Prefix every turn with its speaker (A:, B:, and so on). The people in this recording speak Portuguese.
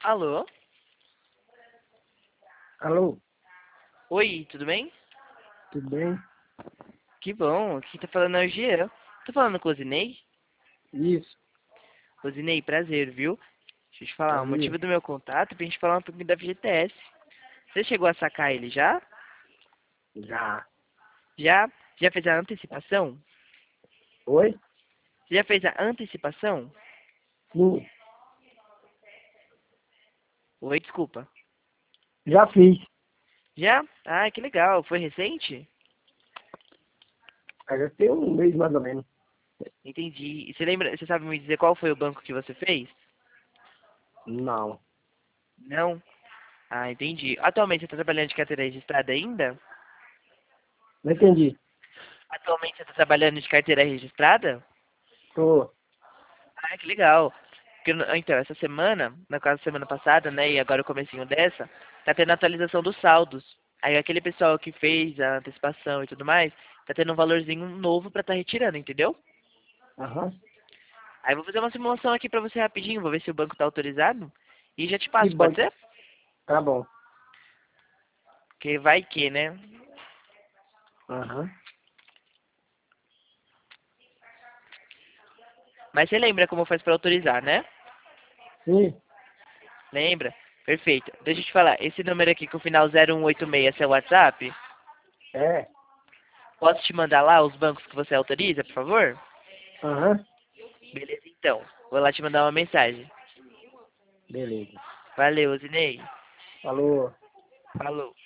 A: Alô?
B: Alô,
A: Oi, tudo bem?
B: tudo bem?
A: Que bom, aqui tá falando é o Jean. Tô falando com o Zinei?
B: Isso,
A: Zinei, prazer, viu? Deixa eu te falar, o
B: prazer.
A: motivo do meu contato é pra gente falar um pouquinho da FGTS. Você chegou a sacar ele já?
B: Já.
A: Já? Já fez a antecipação?
B: Oi?
A: Você já fez a antecipação?
B: Sim,
A: Oi, desculpa.
B: já fiz.
A: Já? Ah, que legal. Foi recente?
B: Já tem um mês mais ou menos.
A: Entendi. E você lembra, você sabe me dizer qual foi o banco que você fez?
B: Não,
A: Não? Ah, entendi. Atualmente você tá trabalhando de carteira registrada ainda?
B: não entendi.
A: Atualmente você tá trabalhando de carteira registrada?
B: Tô.
A: Ah, que legal. Porque, então, essa semana, na caso semana passada, né, e agora o comecinho dessa, tá tendo atualização dos saldos. Aí aquele pessoal que fez a antecipação e tudo mais, tá tendo um valorzinho novo pra tá retirando, entendeu?
B: Aham.
A: Aí eu vou fazer uma simulação aqui pra você rapidinho, vou ver se o banco tá autorizado e já te
B: Que
A: passo, pode
B: banco?
A: ser?
B: Tá bom.
A: Porque vai que, né?
B: Aham.
A: Mas você lembra como faz pra autorizar, né?
B: Sim,
A: Lembra? Perfeito. Deixa eu te falar, esse número aqui com o final 0186 é seu WhatsApp?
B: é.
A: Posso te mandar lá os bancos que você autoriza, por favor?
B: Aham.
A: Beleza, então. Vou lá te mandar uma mensagem.
B: Beleza.
A: Valeu, Zinei.
B: Falou.
A: Falou.